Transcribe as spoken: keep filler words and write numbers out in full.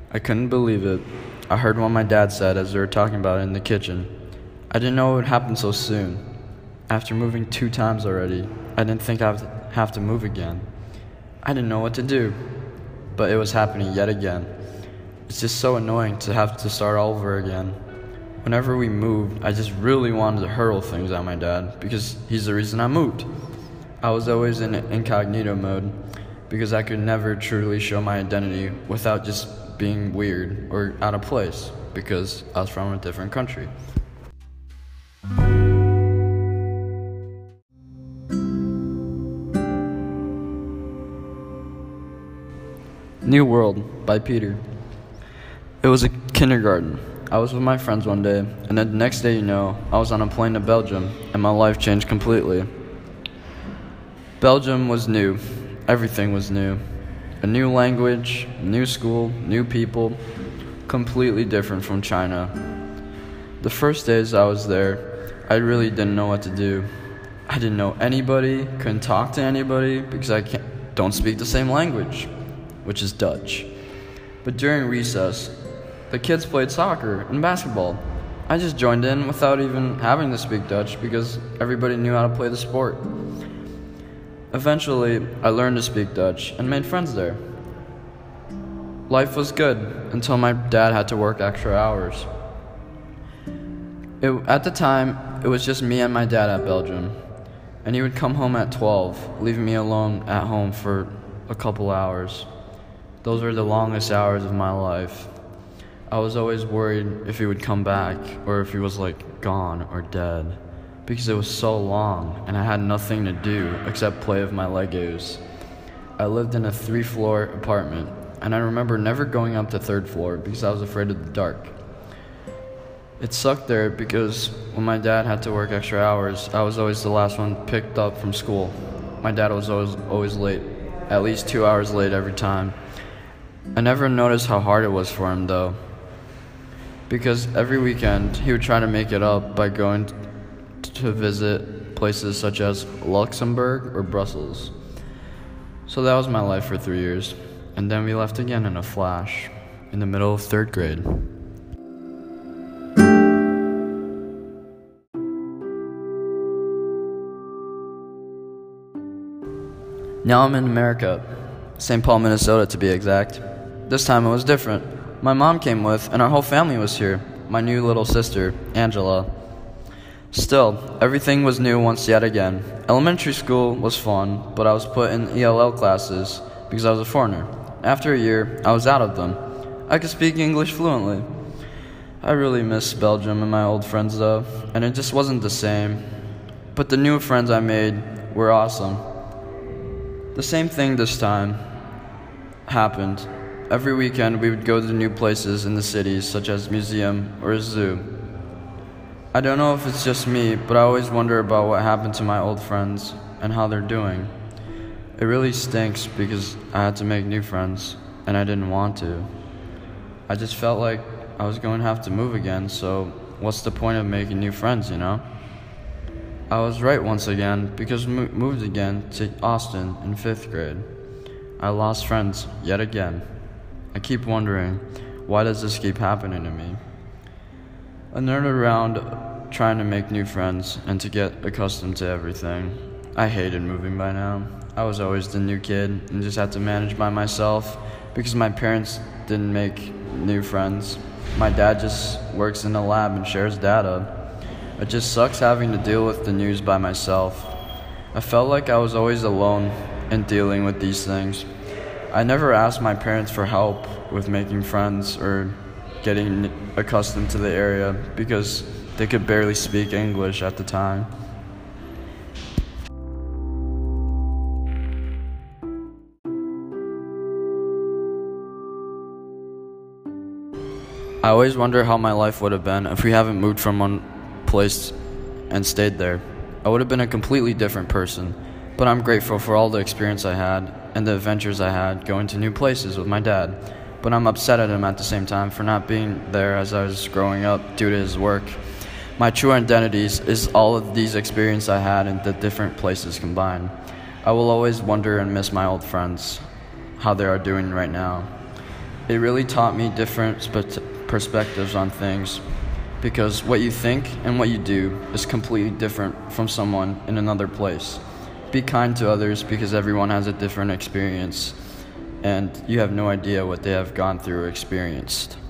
I couldn't believe it. I heard what my dad said as they were talking about it in the kitchen. I didn't know it would happen so soon. After moving two times already, I didn't think I'd have to move again. I didn't know what to do, but it was happening yet again. It's just so annoying to have to start all over again. Whenever we moved, I just really wanted to hurl things at my dad because he's the reason I moved. I was always in incognito mode because I could never truly show my identity without just being weird or out of place because I was from a different country. New World by Peter. It was a kindergarten. I was with my friends one day, and then the next day, you know, I was on a plane to Belgium, and my life changed completely. Belgium was new. Everything was new. A new language, new school, new people, completely different from China. The first days I was there, I really didn't know what to do. I didn't know anybody, couldn't talk to anybody because I can't, don't speak the same language, which is Dutch. But during recess, the kids played soccer and basketball. I just joined in without even having to speak Dutch because everybody knew how to play the sport. Eventually, I learned to speak Dutch and made friends there. Life was good until my dad had to work extra hours. It, at the time, it was just me and my dad at Belgium, and he would come home at twelve, leaving me alone at home for a couple hours. Those were the longest hours of my life. I was always worried if he would come back or if he was like gone or dead because it was so long and I had nothing to do except play with my Legos. I lived in a three-floor apartment and I remember never going up to third floor because I was afraid of the dark. It sucked there because when my dad had to work extra hours, I was always the last one picked up from school. My dad was always, always late, at least two hours late every time. I never noticed how hard it was for him though, because every weekend he would try to make it up by going to visit places such as Luxembourg or Brussels. So that was my life for three years, and then we left again in a flash, in the middle of third grade. Now I'm in America, Saint Paul, Minnesota to be exact. This time it was different. My mom came with, and our whole family was here. My new little sister, Angela. Still, everything was new once yet again. Elementary school was fun, but I was put in E L L classes because I was a foreigner. After a year, I was out of them. I could speak English fluently. I really miss Belgium and my old friends though, and it just wasn't the same. But the new friends I made were awesome. The same thing this time happened. Every weekend we would go to new places in the cities, such as museum or a zoo. I don't know if it's just me, but I always wonder about what happened to my old friends and how they're doing. It really stinks because I had to make new friends, and I didn't want to. I just felt like I was going to have to move again, so what's the point of making new friends, you know? I was right once again because I moved again to Austin in fifth grade. I lost friends yet again. I keep wondering, why does this keep happening to me? I nerd around trying to make new friends and to get accustomed to everything. I hated moving by now. I was always the new kid and just had to manage by myself because my parents didn't make new friends. My dad just works in a lab and shares data. It just sucks having to deal with the news by myself. I felt like I was always alone in dealing with these things. I never asked my parents for help with making friends or getting accustomed to the area because they could barely speak English at the time. I always wonder how my life would have been if we haven't moved from one place and stayed there. I would have been a completely different person, but I'm grateful for all the experience I had and the adventures I had going to new places with my dad. But I'm upset at him at the same time for not being there as I was growing up due to his work. My true identity is all of these experiences I had in the different places combined. I will always wonder and miss my old friends, how they are doing right now. It really taught me different spe- perspectives on things, because what you think and what you do is completely different from someone in another place. Be kind to others because everyone has a different experience, and you have no idea what they have gone through or experienced.